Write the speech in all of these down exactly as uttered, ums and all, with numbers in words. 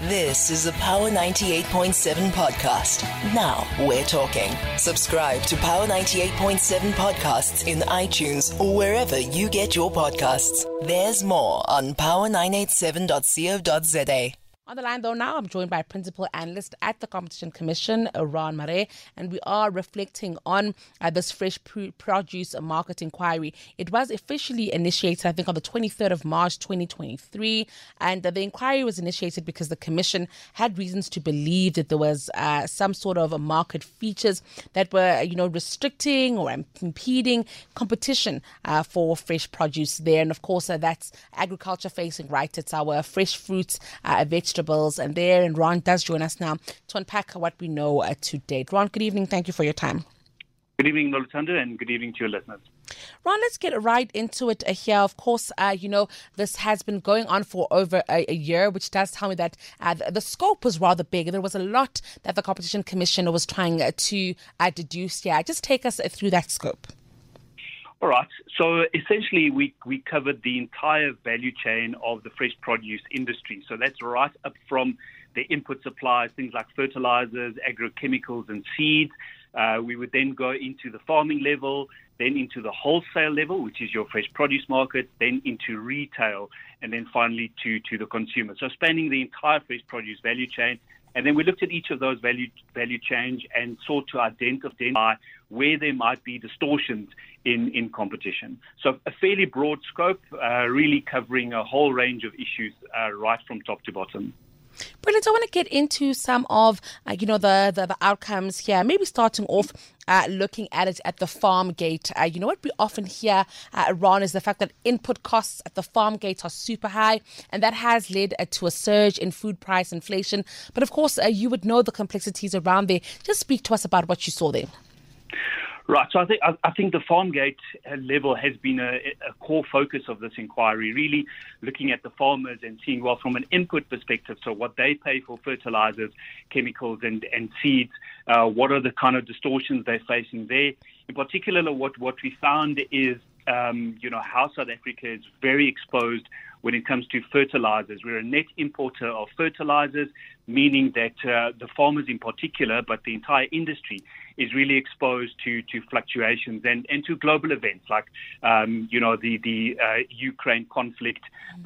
This is a Power ninety-eight point seven podcast. Now we're talking. Subscribe to Power ninety-eight point seven podcasts in iTunes or wherever you get your podcasts. There's more on power nine eight seven dot co dot za. On the line, though, now I'm joined by Principal Analyst at the Competition Commission, Ron Marais, and we are reflecting on uh, this fresh pr- produce market inquiry. It was officially initiated, I think, on the twenty-third of March, twenty twenty-three, and uh, the inquiry was initiated because the Commission had reasons to believe that there was uh, some sort of market features that were, you know, restricting or impeding competition uh, for fresh produce there. And of course, uh, that's agriculture facing, right? It's our fresh fruits, uh, vegetables, and there, and Ron does join us now to unpack what we know uh, to date. Ron, good evening. Thank you for your time. Good evening, Noluthando, and good evening to your listeners. Ron, let's get right into it uh, here. Of course, uh, you know, this has been going on for over a, a year, which does tell me that uh, the, the scope was rather big. There was a lot that the Competition Commission was trying uh, to uh, deduce here. Just take us uh, through that scope. All right. So essentially, we, we covered the entire value chain of the fresh produce industry. So that's right up from the input supplies, things like fertilizers, agrochemicals, and seeds. Uh, we would then go into the farming level, then into the wholesale level, which is your fresh produce market, then into retail, and then finally to, to the consumer. So spanning the entire fresh produce value chain. And then we looked at each of those value value chains and sought to identify where there might be distortions in, in competition. So a fairly broad scope, uh, really covering a whole range of issues uh, right from top to bottom. Brilliant. I want to get into some of, uh, you know, the, the, the outcomes here. Maybe starting off uh, looking at it at the farm gate. Uh, you know, what we often hear, uh, Ron, is the fact that input costs at the farm gate are super high, and that has led uh, to a surge in food price inflation. But of course, uh, you would know the complexities around there. Just speak to us about what you saw there. Right. So I think I think the farm gate level has been a, a core focus of this inquiry, really looking at the farmers and seeing, well, from an input perspective, so what they pay for fertilizers, chemicals, and, and seeds, uh, what are the kind of distortions they're facing there. In particular, what, what we found is, um, you know, how South Africa is very exposed when it comes to fertilizers. We're a net importer of fertilizers, meaning that uh, the farmers in particular, but the entire industry, is really exposed to, to fluctuations and, and to global events like, um, you know, the, the uh, Ukraine conflict,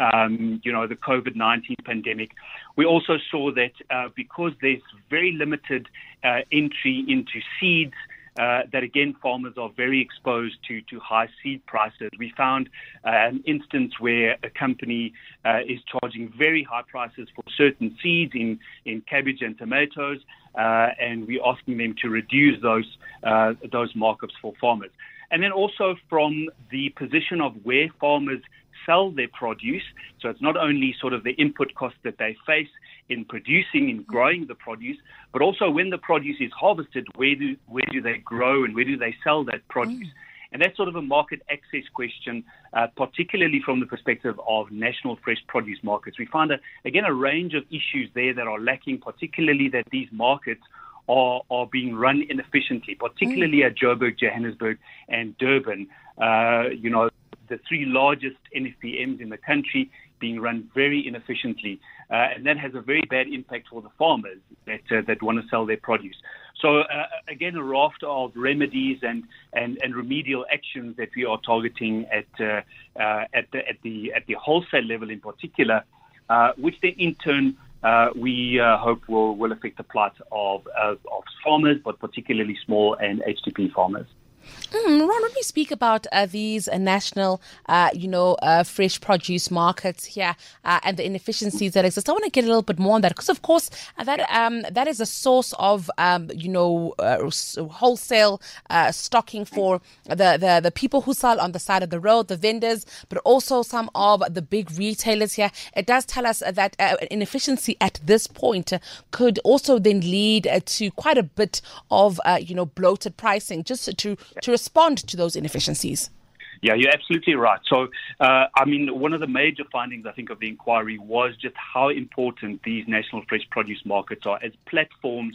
um, you know, the COVID nineteen pandemic. We also saw that uh, because there's very limited uh, entry into seeds, Uh, that again, farmers are very exposed to, to high seed prices. We found uh, an instance where a company uh, is charging very high prices for certain seeds in, in cabbage and tomatoes, uh, and we're asking them to reduce those uh, those markups for farmers. And then also from the position of where farmers sell their produce, so it's not only sort of the input costs that they face in producing and growing the produce, but also when the produce is harvested, where do where do they grow and where do they sell that produce? Mm. And that's sort of a market access question, uh, particularly from the perspective of national fresh produce markets. We find, a, again, a range of issues there that are lacking, particularly that these markets are, are being run inefficiently, particularly mm. at Joburg, Johannesburg, and Durban. Uh, you know, the three largest N F P Ms in the country being run very inefficiently. Uh, and that has a very bad impact for the farmers that uh, that want to sell their produce. So, uh, again, a raft of remedies and, and, and remedial actions that we are targeting at uh, uh, at the at the at the wholesale level in particular, uh, which then in turn uh, we uh, hope will will affect the plight of, of of farmers, but particularly small and H T P farmers. Mm, Ron, when we speak about uh, these uh, national, uh, you know, uh, fresh produce markets here uh, and the inefficiencies that exist, I want to get a little bit more on that because, of course, uh, that um, that is a source of, um, you know, uh, wholesale uh, stocking for the, the, the people who sell on the side of the road, the vendors, but also some of the big retailers here. It does tell us that uh, inefficiency at this point uh, could also then lead uh, to quite a bit of, uh, you know, bloated pricing, just to to respond to those inefficiencies. Yeah, you're absolutely right. So, uh, I mean, one of the major findings, I think, of the inquiry was just how important these national fresh produce markets are as platforms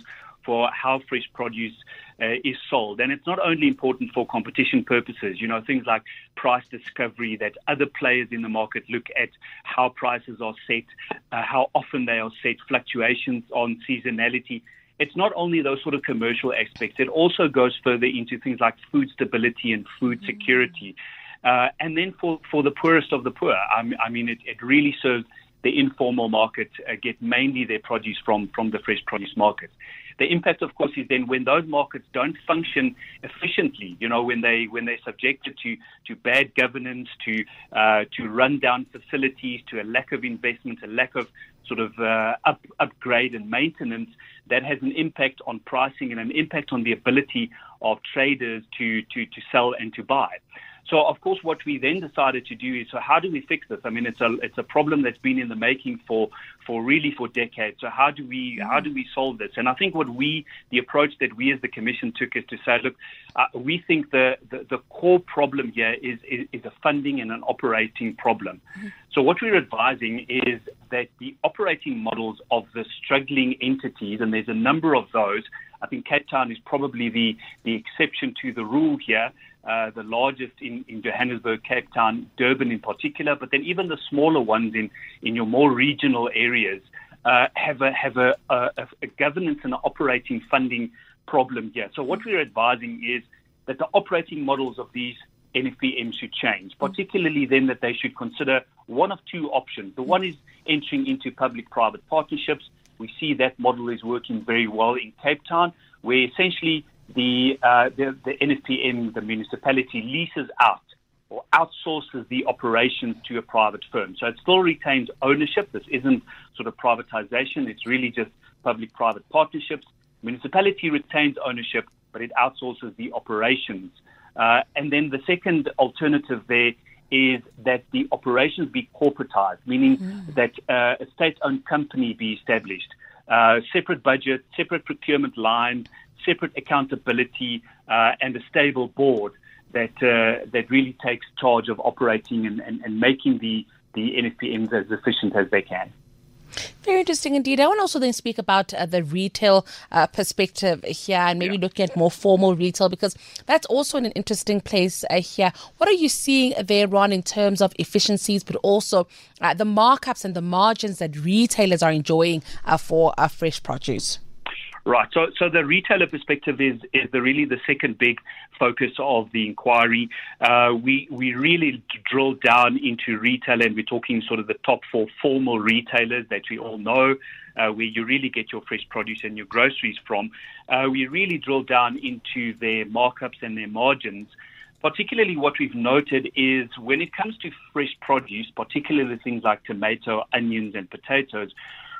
for how fresh produce uh, is sold. And it's not only important for competition purposes, you know, things like price discovery, that other players in the market look at how prices are set, uh, how often they are set, fluctuations on seasonality. It's not only those sort of commercial aspects. It also goes further into things like food stability and food security. Uh, and then for, for the poorest of the poor, I mean, I mean it, it really serves the informal market, uh, get mainly their produce from, from the fresh produce market. The impact, of course, is then when those markets don't function efficiently, you know, when, they, when they're subjected to, to bad governance, to, uh, to run-down facilities, to a lack of investment, a lack of sort of uh, up, upgrade and maintenance, that has an impact on pricing and an impact on the ability of traders to, to, to sell and to buy. So, of course, what we then decided to do is, so how do we fix this? I mean, it's a it's a problem that's been in the making for, for really for decades. So how do we how do we solve this? And I think what we, the approach that we as the Commission took is to say, look, uh, we think the, the, the core problem here is, is, is a funding and an operating problem. Mm-hmm. So what we're advising is that the operating models of the struggling entities, and there's a number of those, I think Cape Town is probably the, the exception to the rule here, uh, the largest in, in Johannesburg, Cape Town, Durban in particular, but then even the smaller ones in, in your more regional areas uh, have a have a, a, a governance and an operating funding problem here. So what we're advising is that the operating models of these N F P Ms should change, particularly then that they should consider one of two options. The one is entering into public-private partnerships. We see that model is working very well in Cape Town, where essentially the, uh, the, the N F P M, the municipality, leases out or outsources the operations to a private firm. So it still retains ownership. This isn't sort of privatization. It's really just public-private partnerships. Municipality retains ownership, but it outsources the operations. Uh, and then the second alternative there is that the operations be corporatized, meaning mm. that uh, a state-owned company be established, uh, separate budget, separate procurement lines, separate accountability, uh, and a stable board that uh, that really takes charge of operating and, and, and making the, the N F P Ms as efficient as they can. Very interesting indeed. I want to also then speak about uh, the retail uh, perspective here, and maybe yeah. looking at more formal retail, because that's also in an interesting place uh, here. What are you seeing there, Ron, in terms of efficiencies, but also uh, the markups and the margins that retailers are enjoying uh, for uh, fresh produce? Right. So, so the retailer perspective is is the really the second big focus of the inquiry. Uh, we we really drill down into retail, and we're talking sort of the top four formal retailers that we all know, uh, where you really get your fresh produce and your groceries from. Uh, we really drill down into their markups and their margins. Particularly what we've noted is when it comes to fresh produce, particularly things like tomato, onions, and potatoes,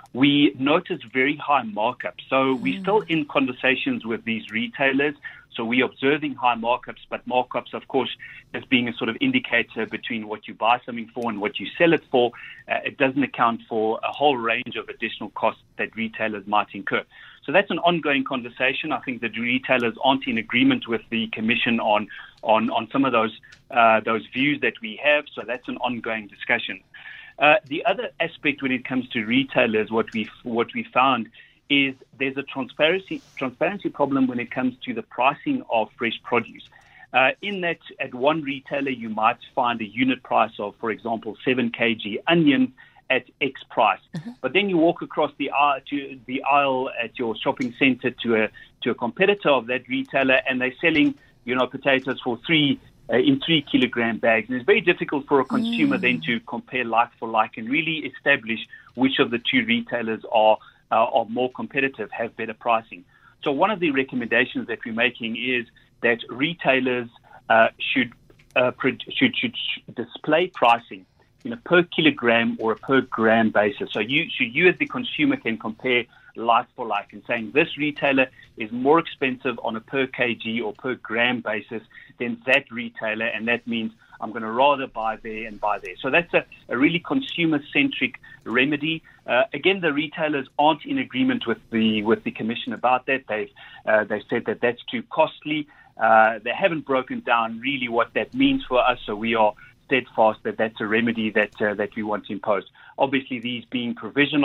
we notice very high markups. So we're still in conversations with these retailers. So we're observing high markups, but markups, of course, as being a sort of indicator between what you buy something for and what you sell it for, uh, it doesn't account for a whole range of additional costs that retailers might incur. So that's an ongoing conversation. I think that retailers aren't in agreement with the Commission on on, on some of those uh, those views that we have. So that's an ongoing discussion. Uh, the other aspect when it comes to retailers, what we what we found is there's a transparency transparency problem when it comes to the pricing of fresh produce. Uh, in that, at one retailer, you might find a unit price of, for example, seven kilograms onions at X price. Mm-hmm. But then you walk across the aisle, to the aisle at your shopping center to a to a competitor of that retailer, and they're selling, you know, potatoes for three. Uh, in three kilogram bags. And it's very difficult for a consumer mm. then to compare like for like and really establish which of the two retailers are uh, are more competitive, have better pricing. So one of the recommendations that we're making is that retailers uh, should, uh, pro- should should display pricing in a per kilogram or a per gram basis. So you, so you as the consumer can compare like for like and saying this retailer is more expensive on a per kg or per gram basis than that retailer, and that means I'm going to rather buy there and buy there. So that's a, a really consumer-centric remedy. Uh, again, the retailers aren't in agreement with the with the Commission about that. They've uh, they said that that's too costly. Uh, they haven't broken down really what that means for us, so we are steadfast that that's a remedy that uh, that we want to impose. Obviously, these being provisional,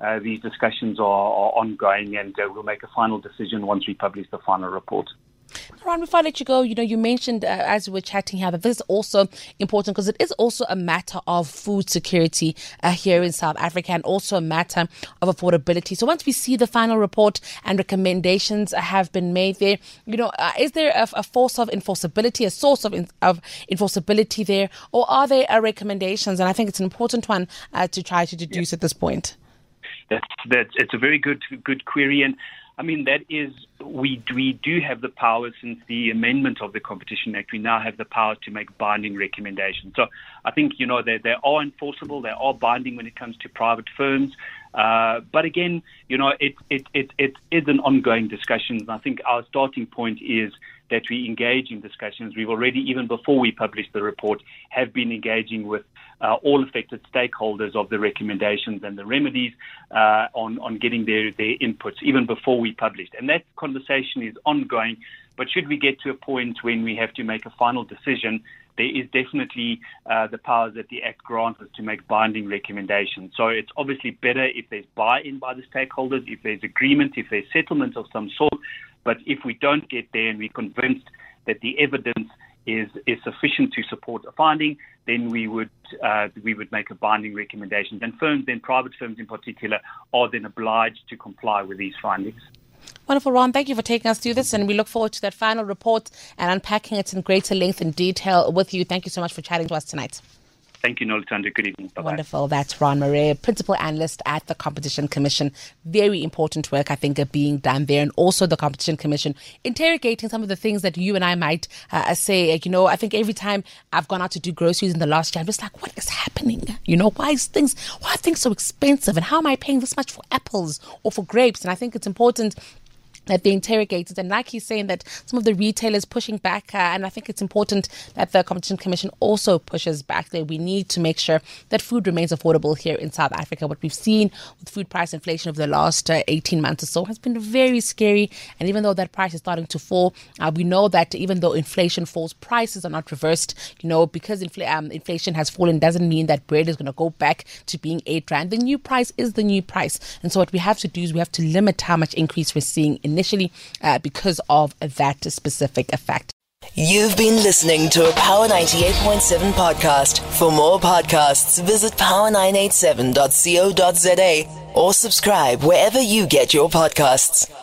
uh, these discussions are, are ongoing, and uh, we'll make a final decision once we publish the final report. Ron, before I let you go, you know, you mentioned uh, as we were chatting here that this is also important because it is also a matter of food security uh, here in South Africa, and also a matter of affordability. So once we see the final report and recommendations have been made there, you know, uh, is there a, a force of enforceability, a source of, in, of enforceability there, or are there uh, recommendations? And I think it's an important one uh, to try to deduce yeah. at this point. That's, that's, it's a very good, good query. And I mean, that is, we we do have the power since the amendment of the Competition Act. We now have the power to make binding recommendations. So I think, you know, they, they are enforceable. They are binding when it comes to private firms. Uh, but again, you know, it, it, it, it is an ongoing discussion. And I think our starting point is that we engage in discussions. We've already, even before we published the report, have been engaging with uh, all affected stakeholders of the recommendations and the remedies uh, on, on getting their, their inputs, even before we published. And that conversation is ongoing. But should we get to a point when we have to make a final decision, there is definitely uh, the powers that the Act grants us to make binding recommendations. So it's obviously better if there's buy-in by the stakeholders, if there's agreement, if there's settlement of some sort. But if we don't get there and we're convinced that the evidence is, is sufficient to support a finding, then we would uh, we would make a binding recommendation. And firms, then private firms in particular, are then obliged to comply with these findings. Wonderful, Ron. Thank you for taking us through this, and we look forward to that final report and unpacking it in greater length and detail with you. Thank you so much for chatting to us tonight. Thank you, Noluthando. Good evening. Bye-bye. Wonderful. That's Ron Marais, Principal Analyst at the Competition Commission. Very important work, I think, are being done there. And also the Competition Commission interrogating some of the things that you and I might uh, say. You know, I think every time I've gone out to do groceries in the last year, I'm just like, what is happening? You know, why is things, why are things so expensive? And how am I paying this much for apples or for grapes? And I think it's important that they interrogated, and like he's saying that some of the retailers pushing back, uh, and I think it's important that the Competition Commission also pushes back there. We need to make sure that food remains affordable here in South Africa. What we've seen with food price inflation over the last uh, eighteen months or so has been very scary, and even though that price is starting to fall, uh, we know that even though inflation falls, prices are not reversed. You know, because infl- um, inflation has fallen doesn't mean that bread is going to go back to being eight rand. The new price is the new price, and so what we have to do is we have to limit how much increase we're seeing in initially uh, because of that specific effect. You've been listening to a Power ninety-eight point seven podcast. For more podcasts, visit power nine eight seven dot co dot za or subscribe wherever you get your podcasts.